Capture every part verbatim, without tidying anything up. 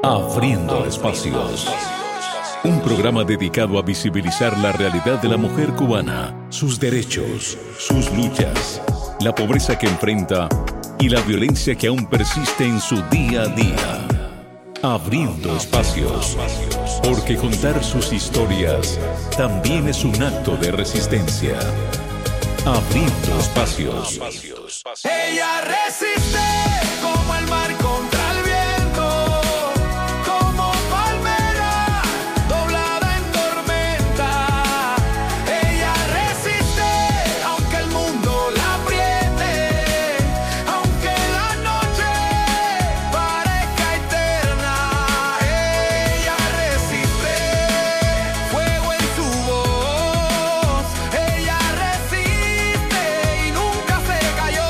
Abriendo Espacios. Un programa dedicado a visibilizar la realidad de la mujer cubana, sus derechos, sus luchas, la pobreza que enfrenta y la violencia que aún persiste en su día a día. Abriendo Espacios. Porque contar sus historias también es un acto de resistencia. Abriendo Espacios. Ella resiste como el mar contra el viento, como palmera doblada en tormenta. Ella resiste aunque el mundo la apriete, aunque la noche parezca eterna. Ella resiste, fuego en su voz. Ella resiste y nunca se cayó.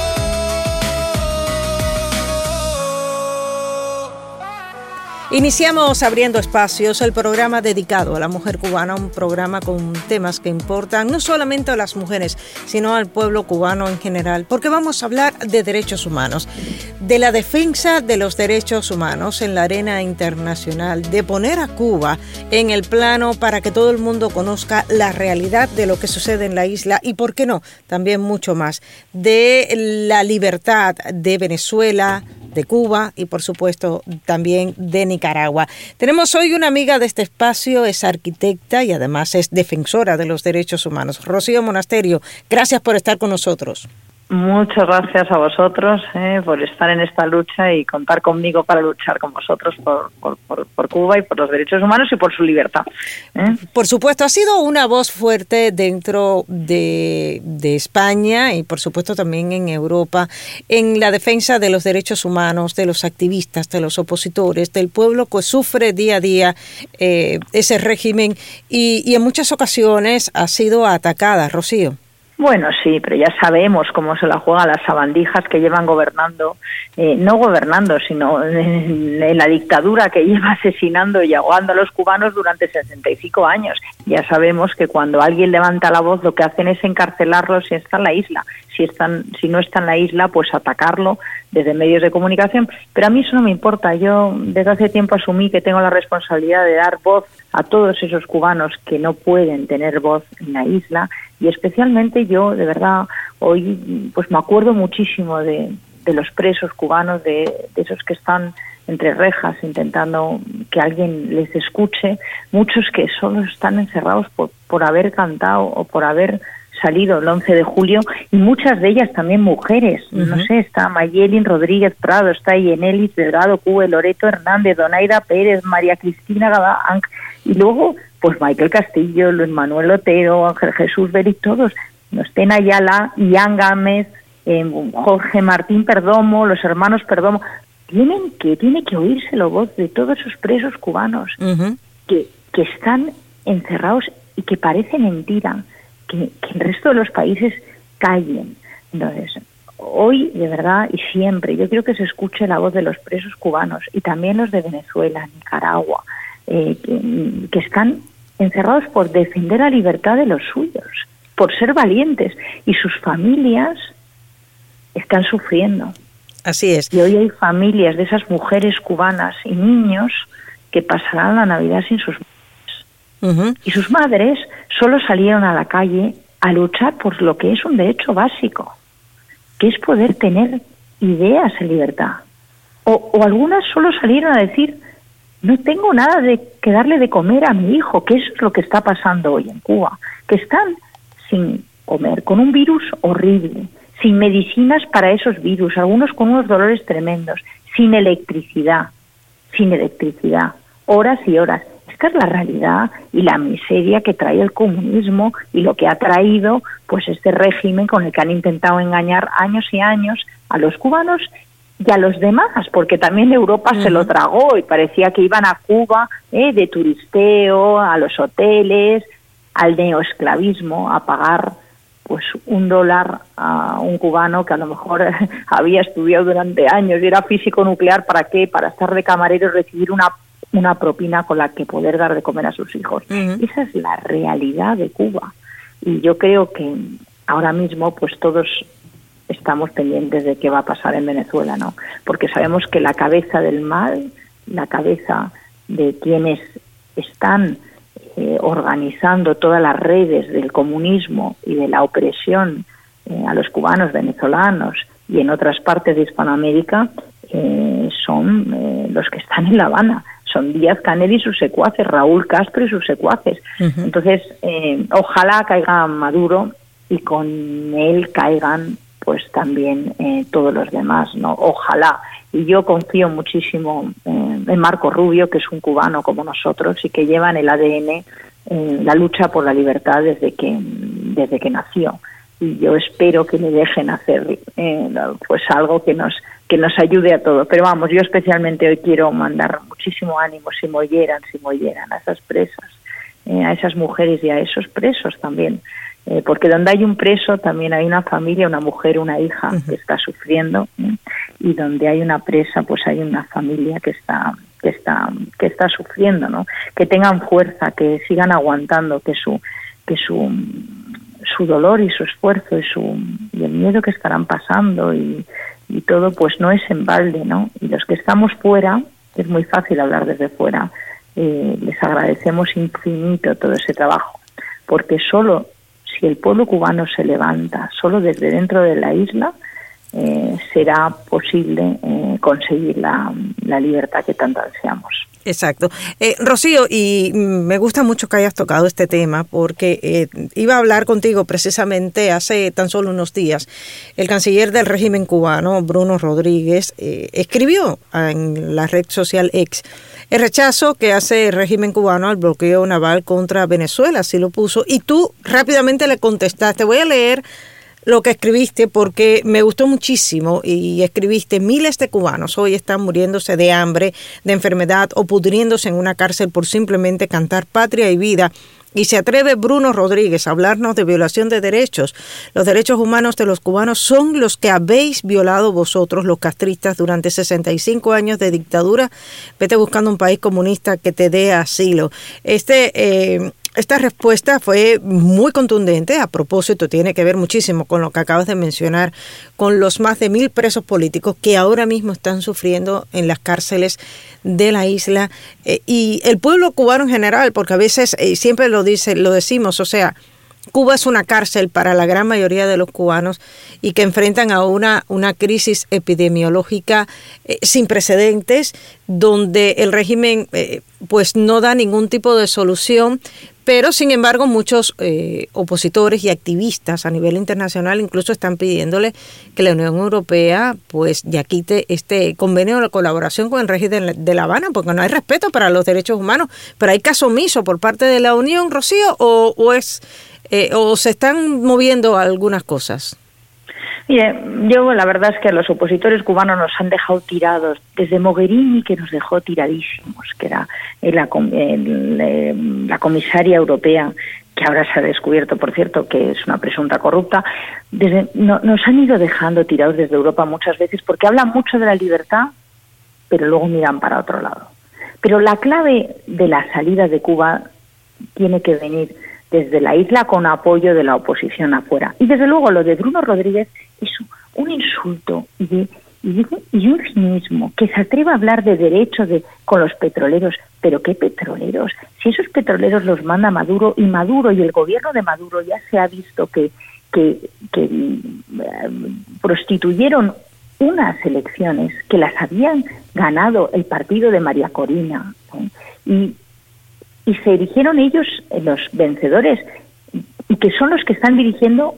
Iniciamos Abriendo Espacios, el programa dedicado a la mujer cubana, un programa con temas que importan no solamente a las mujeres, sino al pueblo cubano en general, porque vamos a hablar de derechos humanos, de la defensa de los derechos humanos en la arena internacional, de poner a Cuba en el plano para que todo el mundo conozca la realidad de lo que sucede en la isla y, ¿por qué no?, también mucho más, de la libertad de Venezuela, de Cuba y, por supuesto, también de Nicaragua. Tenemos hoy una amiga de este espacio, es arquitecta y además es defensora de los derechos humanos. Rocío Monasterio, gracias por estar con nosotros. Muchas gracias a vosotros eh, por estar en esta lucha y contar conmigo para luchar con vosotros por, por, por, por Cuba y por los derechos humanos y por su libertad. ¿eh? Por supuesto, ha sido una voz fuerte dentro de, de España y por supuesto también en Europa en la defensa de los derechos humanos, de los activistas, de los opositores, del pueblo que sufre día a día eh, ese régimen y, y en muchas ocasiones ha sido atacada, Rocío. Bueno, sí, pero ya sabemos cómo se la juegan las sabandijas que llevan gobernando, eh, no gobernando, sino en, en la dictadura que lleva asesinando y ahogando a los cubanos durante sesenta y cinco años. Ya sabemos que cuando alguien levanta la voz lo que hacen es encarcelarlo si está en la isla. Si, están, si no está en la isla, pues atacarlo desde medios de comunicación. Pero a mí eso no me importa. Yo desde hace tiempo asumí que tengo la responsabilidad de dar voz a todos esos cubanos que no pueden tener voz en la isla. Y especialmente yo, de verdad, hoy pues me acuerdo muchísimo de, de los presos cubanos, de, de esos que están entre rejas intentando que alguien les escuche, muchos que solo están encerrados por, por haber cantado o por haber salido el once de julio, y muchas de ellas también mujeres. Uh-huh. No sé, está Mayelin Rodríguez Prado, está Yenelis Delgado Cube, Loreto Hernández, Donaida Pérez, María Cristina Gabán, y luego pues Michael Castillo, Luis Manuel Otero, Ángel Jesús Beri, todos, Nostén Ayala, Ian Gámez, eh, Jorge Martín Perdomo, los hermanos Perdomo. Tienen que, tiene que oírse la voz de todos esos presos cubanos uh-huh. que, que están encerrados y que parece mentira que, que el resto de los países callen. Entonces, hoy, de verdad, y siempre, yo quiero que se escuche la voz de los presos cubanos y también los de Venezuela, Nicaragua, eh, que, que están encerrados por defender la libertad de los suyos, por ser valientes, y sus familias están sufriendo. Así es. Y hoy hay familias de esas mujeres cubanas y niños que pasarán la Navidad sin sus madres. Uh-huh. Y sus madres solo salieron a la calle a luchar por lo que es un derecho básico, que es poder tener ideas en libertad. O, o algunas solo salieron a decir: no tengo nada de que darle de comer a mi hijo, que eso es lo que está pasando hoy en Cuba, que están sin comer, con un virus horrible, sin medicinas para esos virus, algunos con unos dolores tremendos, sin electricidad, sin electricidad, horas y horas. Esta es la realidad y la miseria que trae el comunismo y lo que ha traído pues este régimen con el que han intentado engañar años y años a los cubanos y a los demás, porque también Europa uh-huh. se lo tragó y parecía que iban a Cuba eh, de turisteo, a los hoteles, al neoesclavismo, a pagar pues un dólar a un cubano que a lo mejor había estudiado durante años y era físico nuclear. ¿Para qué? Para estar de camarero y recibir una una propina con la que poder dar de comer a sus hijos. Uh-huh. Esa es la realidad de Cuba. Y yo creo que ahora mismo pues todos estamos pendientes de qué va a pasar en Venezuela, ¿no? Porque sabemos que la cabeza del mal la cabeza de quienes están eh, organizando todas las redes del comunismo y de la opresión eh, a los cubanos, venezolanos y en otras partes de Hispanoamérica, eh, son eh, los que están en La Habana. Son Díaz-Canel y sus secuaces, Raúl Castro y sus secuaces. Uh-huh. Entonces, eh, ojalá caiga Maduro y con él caigan pues también eh, todos los demás, ¿no? Ojalá. Y yo confío muchísimo eh, en Marco Rubio, que es un cubano como nosotros y que lleva en el A D N eh, la lucha por la libertad desde que desde que nació. Y yo espero que le dejen hacer eh, pues algo que nos que nos ayude a todos. Pero vamos, yo especialmente hoy quiero mandar muchísimo ánimo, si me oyeran, si me oyeran, a esas presas, eh, a esas mujeres y a esos presos también. Eh, porque donde hay un preso también hay una familia, una mujer, una hija uh-huh. que está sufriendo, ¿eh? Y donde hay una presa pues hay una familia que está que está que está sufriendo, ¿no? Que tengan fuerza, que sigan aguantando, que su que su su dolor y su esfuerzo y su y el miedo que estarán pasando y, y todo pues no es en balde, ¿no? Y los que estamos fuera, es muy fácil hablar desde fuera, eh, les agradecemos infinito todo ese trabajo, porque solo si el pueblo cubano se levanta solo desde dentro de la isla, eh, será posible eh, conseguir la, la libertad que tanto ansiamos. Exacto. Eh, Rocío, y me gusta mucho que hayas tocado este tema porque eh, iba a hablar contigo precisamente hace tan solo unos días. El canciller del régimen cubano, Bruno Rodríguez, eh, escribió en la red social X el rechazo que hace el régimen cubano al bloqueo naval contra Venezuela, así lo puso, y tú rápidamente le contestaste. Voy a leer lo que escribiste porque me gustó muchísimo y escribiste: miles de cubanos hoy están muriéndose de hambre, de enfermedad o pudriéndose en una cárcel por simplemente cantar patria y vida. Y se atreve Bruno Rodríguez a hablarnos de violación de derechos. Los derechos humanos de los cubanos son los que habéis violado vosotros, los castristas, durante sesenta y cinco años de dictadura. Vete buscando un país comunista que te dé asilo. Este... Eh, Esta respuesta fue muy contundente. A propósito, tiene que ver muchísimo con lo que acabas de mencionar, con los más de mil presos políticos que ahora mismo están sufriendo en las cárceles de la isla, eh, y el pueblo cubano en general, porque a veces eh, siempre lo dice, lo decimos, o sea, Cuba es una cárcel para la gran mayoría de los cubanos y que enfrentan a una, una crisis epidemiológica eh, sin precedentes, donde el régimen eh, pues no da ningún tipo de solución. Pero, sin embargo, muchos eh, opositores y activistas a nivel internacional incluso están pidiéndole que la Unión Europea pues ya quite este convenio de colaboración con el régimen de La Habana, porque no hay respeto para los derechos humanos. Pero hay caso omiso por parte de la Unión, Rocío, o, o es eh, o se están moviendo algunas cosas. Mire, yo la verdad es que a los opositores cubanos nos han dejado tirados, desde Mogherini, que nos dejó tiradísimos, que era la, el, la comisaria europea, que ahora se ha descubierto, por cierto, que es una presunta corrupta. Desde, no, nos han ido dejando tirados desde Europa muchas veces porque hablan mucho de la libertad, pero luego miran para otro lado. Pero la clave de la salida de Cuba tiene que venir desde la isla con apoyo de la oposición afuera. Y desde luego lo de Bruno Rodríguez es un insulto y, de, y, de, y un cinismo, que se atreva a hablar de derechos de, con los petroleros. ¿Pero qué petroleros? Si esos petroleros los manda Maduro, y Maduro y el gobierno de Maduro ya se ha visto que, que, que eh, prostituyeron unas elecciones que las habían ganado el partido de María Corina, ¿eh? y y se erigieron ellos los vencedores, y que son los que están dirigiendo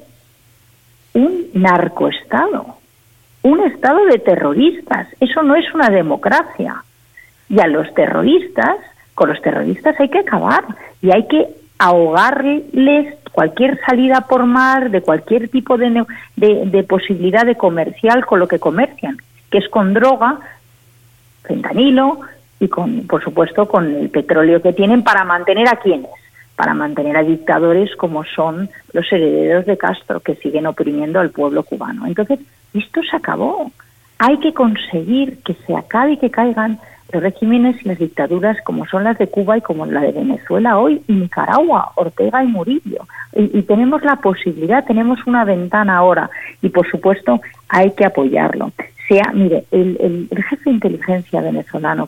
un narcoestado, un estado de terroristas. Eso no es una democracia. Y a los terroristas, con los terroristas hay que acabar, y hay que ahogarles cualquier salida por mar, de cualquier tipo de, de, de posibilidad de comercial con lo que comercian, que es con droga, fentanilo, y con, por supuesto, con el petróleo que tienen para mantener a quienes, para mantener a dictadores como son los herederos de Castro, que siguen oprimiendo al pueblo cubano. Entonces, esto se acabó. Hay que conseguir que se acabe y que caigan los regímenes y las dictaduras como son las de Cuba y como la de Venezuela hoy, y Nicaragua, Ortega y Murillo. Y, y tenemos la posibilidad, tenemos una ventana ahora, y por supuesto hay que apoyarlo. Sea, mire, el, el, el jefe de inteligencia venezolano, que es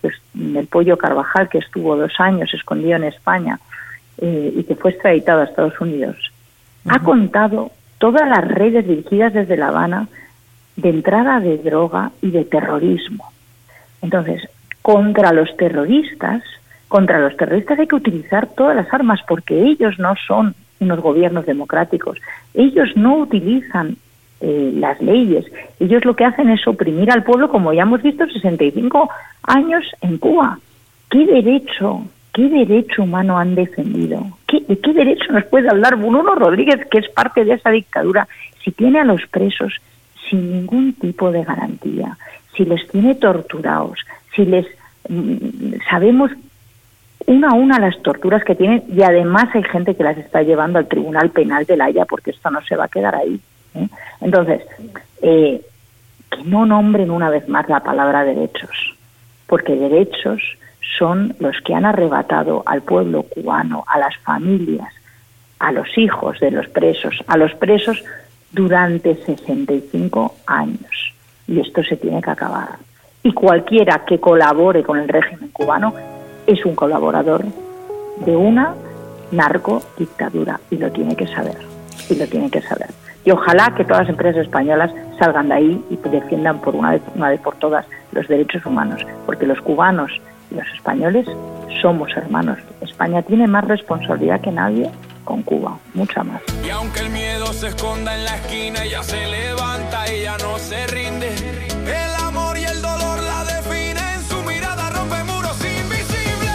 el Pollo Carvajal, que estuvo dos años escondido en España eh, y que fue extraditado a Estados Unidos, uh-huh. ha contado todas las redes dirigidas desde La Habana de entrada de droga y de terrorismo. Entonces, contra los terroristas, contra los terroristas hay que utilizar todas las armas, porque ellos no son unos gobiernos democráticos. Ellos no utilizan eh, las leyes. Ellos lo que hacen es oprimir al pueblo, como ya hemos visto sesenta y cinco años en Cuba. ¿Qué derecho, qué derecho humano han defendido? ¿Qué, ¿De qué derecho nos puede hablar Bruno Rodríguez, que es parte de esa dictadura, si tiene a los presos sin ningún tipo de garantía, si les tiene torturados, si les mmm, sabemos una a una las torturas que tienen, y además hay gente que las está llevando al Tribunal Penal de La Haya, porque esto no se va a quedar ahí, ¿eh? Entonces, eh, que no nombren una vez más la palabra derechos, porque derechos son los que han arrebatado al pueblo cubano, a las familias, a los hijos de los presos, a los presos durante sesenta y cinco años. Y esto se tiene que acabar. Y cualquiera que colabore con el régimen cubano es un colaborador de una narcodictadura, y lo tiene que saber, y lo tiene que saber. Y ojalá que todas las empresas españolas salgan de ahí y defiendan por una vez, una vez por todas los derechos humanos, porque los cubanos y los españoles somos hermanos. España tiene más responsabilidad que nadie con Cuba, mucha más. Y aunque el miedo se esconda en la esquina, ella se levanta, ella no se rinde. El amor y el dolor la definen, su mirada rompe muros invisibles.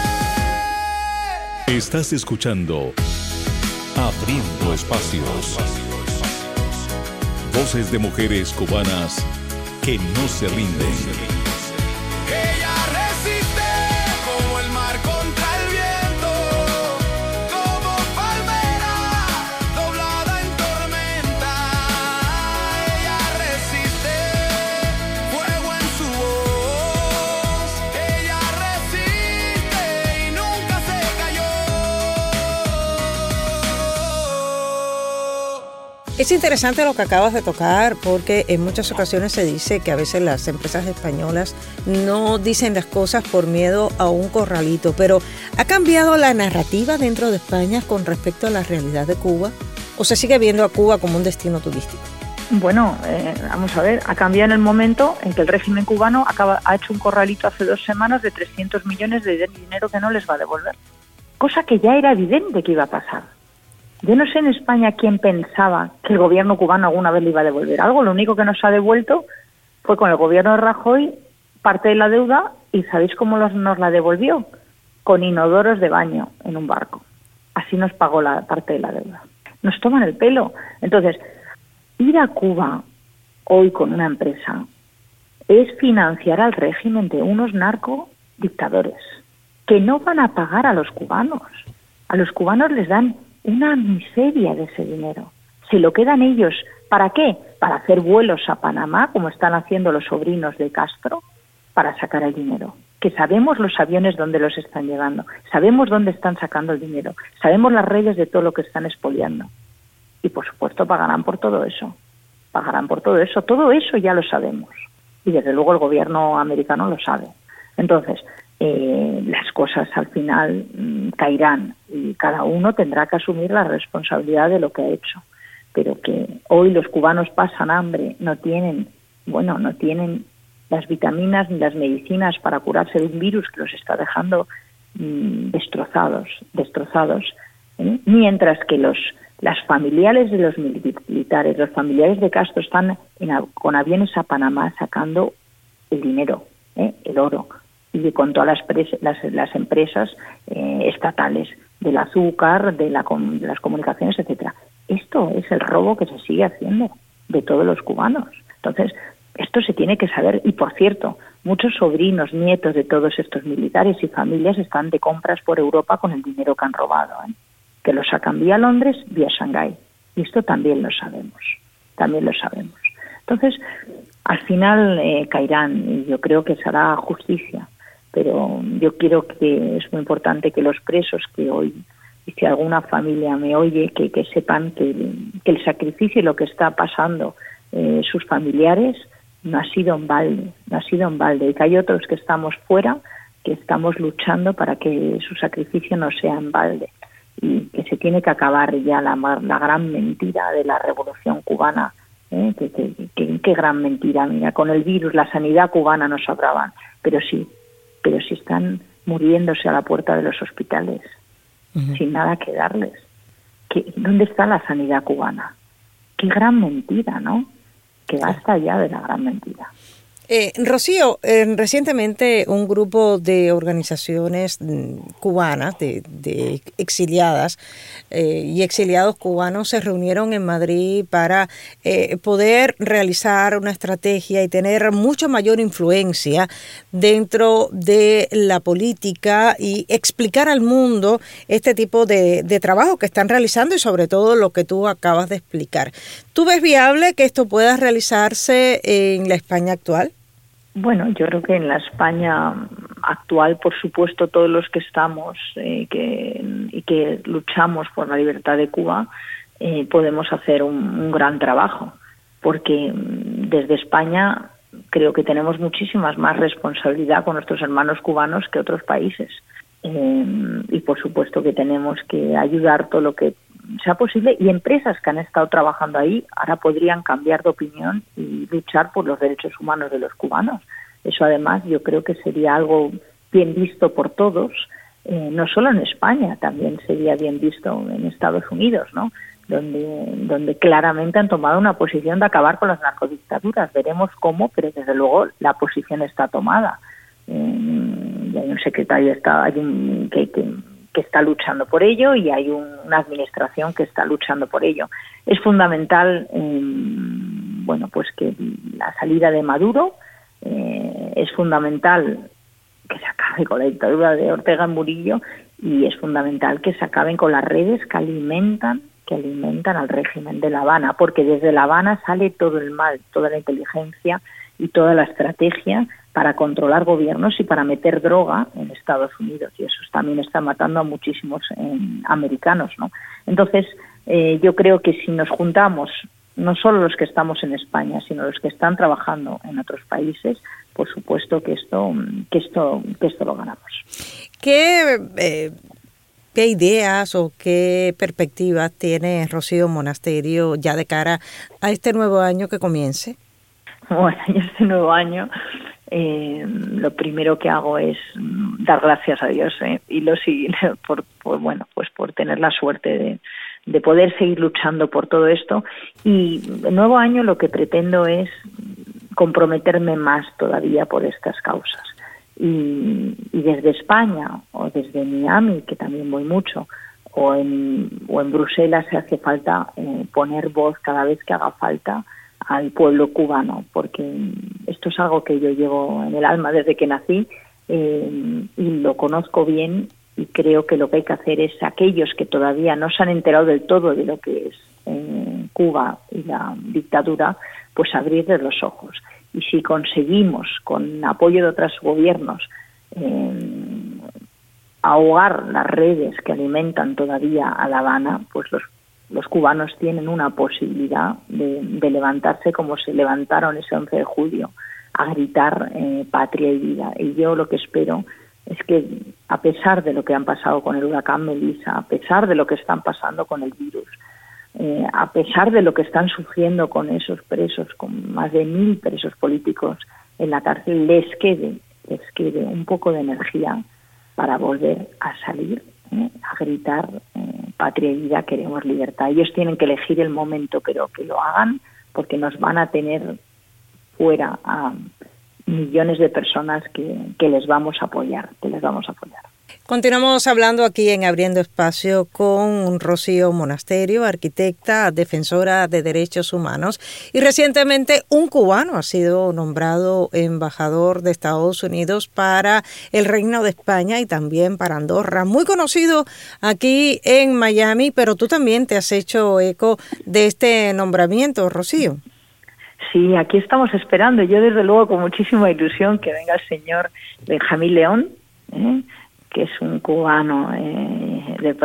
Estás escuchando Abriendo Espacios. Voces de mujeres cubanas que no se rinden. Ella resiste como el mar contra el viento, como palmera doblada en tormenta. Ella resiste, fuego en su voz. Ella resiste y nunca se cayó. Es interesante lo que acabas de tocar, porque en muchas ocasiones se dice que a veces las empresas españolas no dicen las cosas por miedo a un corralito, pero ¿ha cambiado la narrativa dentro de España con respecto a la realidad de Cuba? ¿O se sigue viendo a Cuba como un destino turístico? Bueno, eh, vamos a ver, ha cambiado en el momento en que el régimen cubano acaba, ha hecho un corralito hace dos semanas de trescientos millones de dinero que no les va a devolver, cosa que ya era evidente que iba a pasar. Yo no sé en España quién pensaba que el gobierno cubano alguna vez le iba a devolver algo. Lo único que nos ha devuelto fue con el gobierno de Rajoy parte de la deuda, y ¿sabéis cómo los, nos la devolvió? Con inodoros de baño en un barco. Así nos pagó la parte de la deuda. Nos toman el pelo. Entonces, ir a Cuba hoy con una empresa es financiar al régimen de unos narcodictadores que no van a pagar a los cubanos. A los cubanos les dan una miseria de ese dinero. Se lo quedan ellos. ¿Para qué? Para hacer vuelos a Panamá, como están haciendo los sobrinos de Castro, para sacar el dinero. Que sabemos los aviones dónde los están llevando, sabemos dónde están sacando el dinero, sabemos las redes de todo lo que están expoliando. Y por supuesto pagarán por todo eso. Pagarán por todo eso. Todo eso ya lo sabemos. Y desde luego el gobierno americano lo sabe. Entonces, Eh, las cosas al final mmm, caerán, y cada uno tendrá que asumir la responsabilidad de lo que ha hecho. Pero que hoy los cubanos pasan hambre, no tienen, bueno, no tienen las vitaminas ni las medicinas para curarse de un virus que los está dejando mmm, destrozados, destrozados, ¿eh? Mientras que los las familiares de los militares, los familiares de Castro están en, con aviones a Panamá sacando el dinero, ¿eh? el oro, y con todas las, pres, las, las empresas eh, estatales del azúcar, de, la, de las comunicaciones, etcétera. Esto es el robo que se sigue haciendo de todos los cubanos. Entonces, esto se tiene que saber. Y, por cierto, muchos sobrinos, nietos de todos estos militares y familias están de compras por Europa con el dinero que han robado, ¿eh? que lo sacan vía Londres, vía Shanghái. Y esto también lo sabemos, también lo sabemos. Entonces, al final eh, caerán, y yo creo que se hará justicia. Pero yo quiero que es muy importante que los presos que hoy, y si alguna familia me oye, que, que sepan que, que el sacrificio y lo que está pasando eh, sus familiares no ha sido en balde, no ha sido en balde, y que hay otros que estamos fuera que estamos luchando para que su sacrificio no sea en balde y que se tiene que acabar ya la, la gran mentira de la revolución cubana. ¿eh? Que, que, que, qué gran mentira, mira, con el virus la sanidad cubana nos sobraban, pero sí, pero sí están muriéndose a la puerta de los hospitales, uh-huh. sin nada que darles. ¿Qué, ¿Dónde está la sanidad cubana? Qué gran mentira, ¿no? Que basta ya de la gran mentira. Eh, Rocío, eh, recientemente un grupo de organizaciones cubanas, de, de exiliadas eh, y exiliados cubanos se reunieron en Madrid para eh, poder realizar una estrategia y tener mucha mayor influencia dentro de la política y explicar al mundo este tipo de, de trabajo que están realizando y sobre todo lo que tú acabas de explicar. ¿Tú ves viable que esto pueda realizarse en la España actual? Bueno, yo creo que en la España actual, por supuesto, todos los que estamos eh, que, y que luchamos por la libertad de Cuba, eh, podemos hacer un, un gran trabajo, porque desde España creo que tenemos muchísimas más responsabilidad con nuestros hermanos cubanos que otros países. Eh, y por supuesto que tenemos que ayudar todo lo que sea posible, y empresas que han estado trabajando ahí ahora podrían cambiar de opinión y luchar por los derechos humanos de los cubanos. Eso además yo creo que sería algo bien visto por todos, eh, no solo en España, también sería bien visto en Estados Unidos, ¿no? Donde, donde claramente han tomado una posición de acabar con las narcodictaduras. Veremos cómo, pero desde luego la posición está tomada. Eh, y hay un secretario de Estado, hay un que, que que está luchando por ello y hay un, una administración que está luchando por ello. Es fundamental, eh, bueno, pues que la salida de Maduro, eh, es fundamental que se acabe con la dictadura de Ortega y Murillo, y es fundamental que se acaben con las redes que alimentan, que alimentan al régimen de La Habana, porque desde La Habana sale todo el mal, toda la inteligencia y toda la estrategia para controlar gobiernos y para meter droga en Estados Unidos, y eso también está matando a muchísimos eh, americanos, ¿no? Entonces, eh, yo creo que si nos juntamos, no solo los que estamos en España, sino los que están trabajando en otros países, por supuesto que esto, que esto, que esto lo ganamos. ¿Qué, eh, qué ideas o qué perspectivas tiene Rocío Monasterio ya de cara a este nuevo año que comience? Bueno, este nuevo año, eh, lo primero que hago es dar gracias a Dios, eh, y lo siguiente por, por bueno, pues por tener la suerte de, de poder seguir luchando por todo esto. Y el nuevo año lo que pretendo es comprometerme más todavía por estas causas. Y, y desde España o desde Miami, que también voy mucho, o en, o en Bruselas, se hace falta eh, poner voz cada vez que haga falta al pueblo cubano, porque esto es algo que yo llevo en el alma desde que nací, eh, y lo conozco bien, y creo que lo que hay que hacer es aquellos que todavía no se han enterado del todo de lo que es eh, Cuba y la dictadura, pues abrirles los ojos. Y si conseguimos, con apoyo de otros gobiernos, eh, ahogar las redes que alimentan todavía a La Habana, pues los los cubanos tienen una posibilidad de, de levantarse como se levantaron ese once de julio, a gritar eh, patria y vida. Y yo lo que espero es que, a pesar de lo que han pasado con el huracán Melissa, a pesar de lo que están pasando con el virus, eh, a pesar de lo que están sufriendo con esos presos, con más de mil presos políticos en la cárcel, les quede, les quede un poco de energía para volver a salir, eh, a gritar eh, patria y vida, queremos libertad. Ellos tienen que elegir el momento, pero que lo hagan, porque nos van a tener fuera a millones de personas que, que les vamos a apoyar, que les vamos a apoyar. Continuamos hablando aquí en Abriendo Espacio con Rocío Monasterio, arquitecta, defensora de derechos humanos, y recientemente un cubano ha sido nombrado embajador de Estados Unidos para el Reino de España y también para Andorra, muy conocido aquí en Miami, pero tú también te has hecho eco de este nombramiento, Rocío. Sí, aquí estamos esperando, yo desde luego con muchísima ilusión que venga el señor Benjamín León, ¿eh? que es un cubano eh, de pro,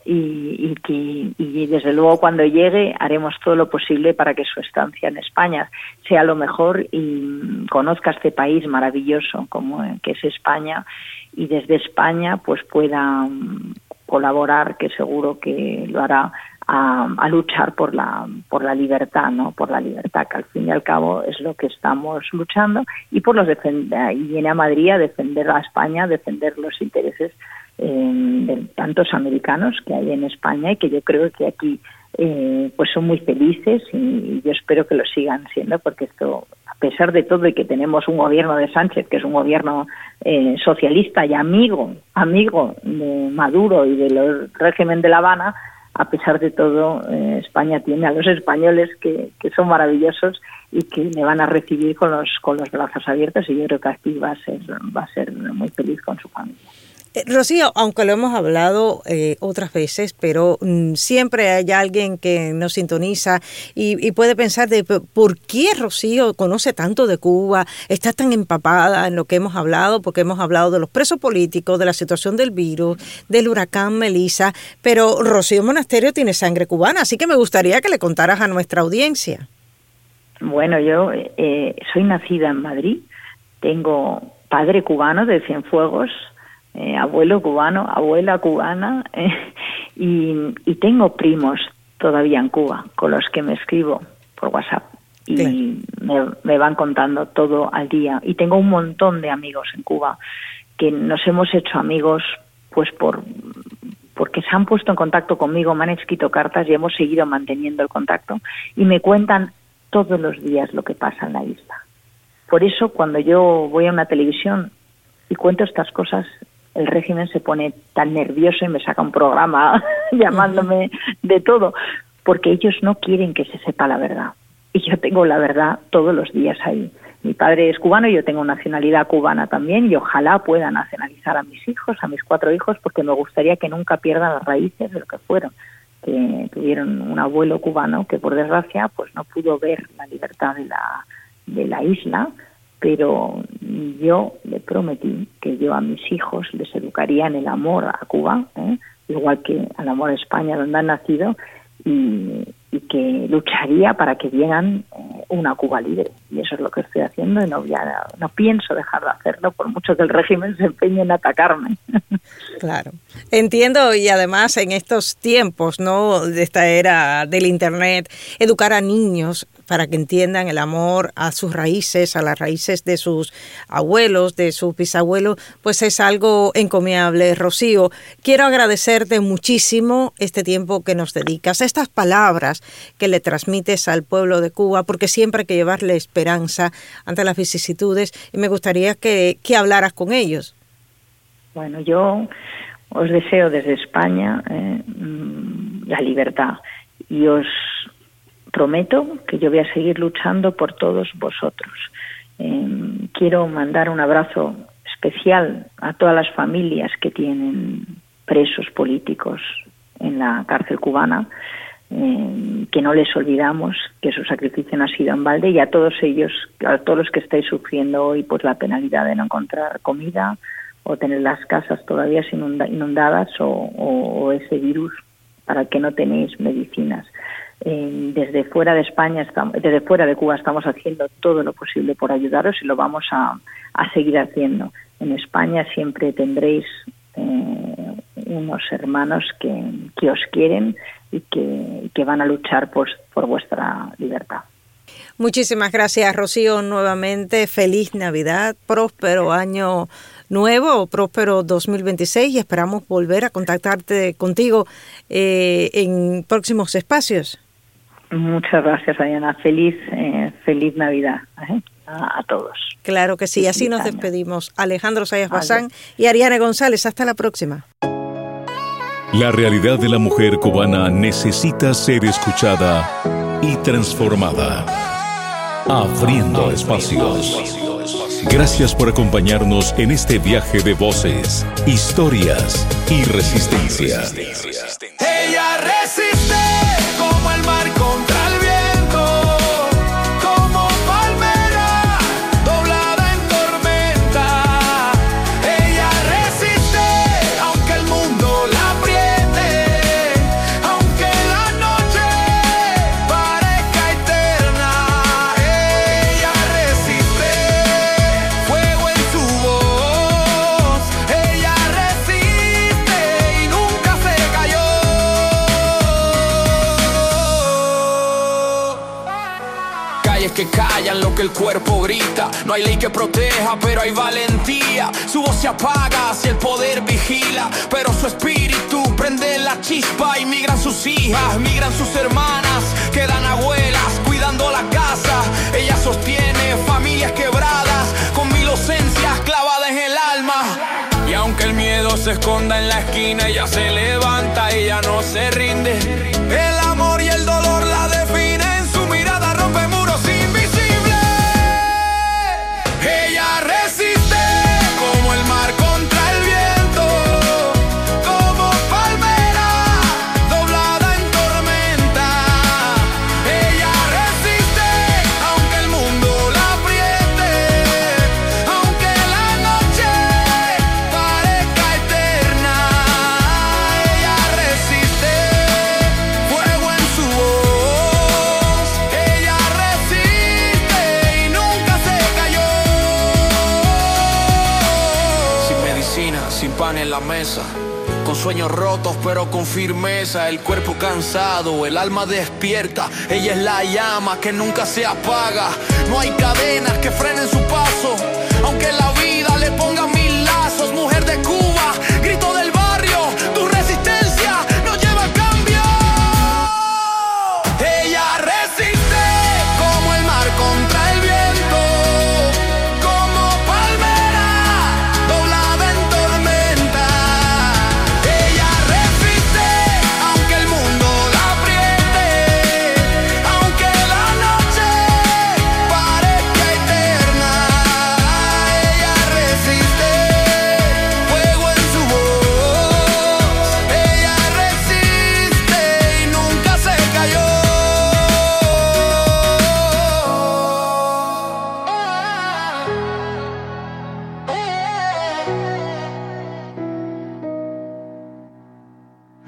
y, y que y desde luego cuando llegue haremos todo lo posible para que su estancia en España sea lo mejor y conozca este país maravilloso como que es España, y desde España pues pueda um, colaborar, que seguro que lo hará, a, a luchar por la por la libertad, ¿no? Por la libertad, que al fin y al cabo es lo que estamos luchando, y por los defender, y viene a Madrid a defender a España, a defender los intereses eh, de tantos americanos que hay en España, y que yo creo que aquí eh, pues son muy felices, y, y yo espero que lo sigan siendo, porque esto, a pesar de todo, y que tenemos un gobierno de Sánchez que es un gobierno eh, socialista y amigo amigo de Maduro y del régimen de La Habana, a pesar de todo, eh, España tiene a los españoles que, que son maravillosos y que le van a recibir con los con los brazos abiertos, y yo creo que aquí va a ser va a ser muy feliz con su familia. Eh, Rocío, aunque lo hemos hablado eh, otras veces, pero mm, siempre hay alguien que nos sintoniza y, y puede pensar de por qué Rocío conoce tanto de Cuba, está tan empapada en lo que hemos hablado, porque hemos hablado de los presos políticos, de la situación del virus, del huracán Melissa, pero Rocío Monasterio tiene sangre cubana, así que me gustaría que le contaras a nuestra audiencia. Bueno, yo eh, soy nacida en Madrid, tengo padre cubano de Cienfuegos, Eh, abuelo cubano, abuela cubana, eh, y, y tengo primos todavía en Cuba con los que me escribo por WhatsApp y claro. me, me van contando todo al día, y tengo un montón de amigos en Cuba que nos hemos hecho amigos pues por porque se han puesto en contacto conmigo, me han escrito cartas y hemos seguido manteniendo el contacto, y me cuentan todos los días lo que pasa en la isla. Por eso cuando yo voy a una televisión y cuento estas cosas, el régimen se pone tan nervioso y me saca un programa llamándome de todo, porque ellos no quieren que se sepa la verdad. Y yo tengo la verdad todos los días ahí. Mi padre es cubano y yo tengo nacionalidad cubana también, y ojalá pueda nacionalizar a mis hijos, a mis cuatro hijos, porque me gustaría que nunca pierdan las raíces de lo que fueron, que tuvieron un abuelo cubano que por desgracia pues no pudo ver la libertad de la, de la isla, pero yo le prometí que yo a mis hijos les educaría en el amor a Cuba, ¿eh? igual que al amor a España, donde han nacido, y, y que lucharía para que vieran eh, una Cuba libre. Y eso es lo que estoy haciendo, y no, ya, no pienso dejar de hacerlo, por mucho que el régimen se empeñe en atacarme. Claro, entiendo, y además en estos tiempos, ¿no?, de esta era del Internet, educar a niños para que entiendan el amor a sus raíces, a las raíces de sus abuelos, de sus bisabuelos, pues es algo encomiable. Rocío, quiero agradecerte muchísimo este tiempo que nos dedicas, estas palabras que le transmites al pueblo de Cuba, porque siempre hay que llevarle esperanza ante las vicisitudes, y me gustaría que, que hablaras con ellos. Bueno, yo os deseo desde España eh, la libertad, y os prometo que yo voy a seguir luchando por todos vosotros. Eh, quiero mandar un abrazo especial a todas las familias que tienen presos políticos en la cárcel cubana, eh, que no les olvidamos que su sacrificio no ha sido en balde, y a todos ellos, a todos los que estáis sufriendo hoy pues la penalidad de no encontrar comida o tener las casas todavía inundadas, o, o, o ese virus para el que no tenéis medicinas. Eh, desde fuera de España, estamos, desde fuera de Cuba estamos haciendo todo lo posible por ayudaros, y lo vamos a, a seguir haciendo. En España siempre tendréis eh, unos hermanos que, que os quieren y que, que van a luchar por, por vuestra libertad. Muchísimas gracias, Rocío, nuevamente. Feliz Navidad, próspero año nuevo, próspero dos mil veintiséis, y esperamos volver a contactarte contigo eh, en próximos espacios. Muchas gracias, Diana. Feliz, eh, feliz Navidad ¿eh? a, a todos. Claro que sí, así nos despedimos. Alejandro Zayas Bazán y Ariane González, hasta la próxima. La realidad de la mujer cubana necesita ser escuchada y transformada. Abriendo espacios. Gracias por acompañarnos en este viaje de voces, historias y resistencia. Ella resiste como el mar contra el viento, como palmera doblada en tormenta. Ella resiste aunque el mundo la apriete, callan lo que el cuerpo grita. No hay ley que proteja, pero hay valentía. Su voz se apaga si el poder vigila, pero su espíritu prende la chispa. Y migran sus hijas, migran sus hermanas, quedan abuelas cuidando la casa. Ella sostiene familias quebradas con mil ausencias clavadas en el alma. Y aunque el miedo se esconda en la esquina, ella se levanta, ella no se rinde. El amor y el dolor la definen, su mirada rompe muros invisibles. Ella resiste como el mar contra el viento, como palmera doblada en tormenta. Ella resiste aunque el mundo la apriete, aunque la noche parezca eterna. Ella resiste, fuego en su voz. Ella resiste y nunca se cayó. Sin medicina, sin pan en la mesa, con sueños rotos pero con firmeza, el cuerpo cansado, el alma despierta. Ella es la llama que nunca se apaga. No hay cadenas que frenen su paso, aunque la vida le ponga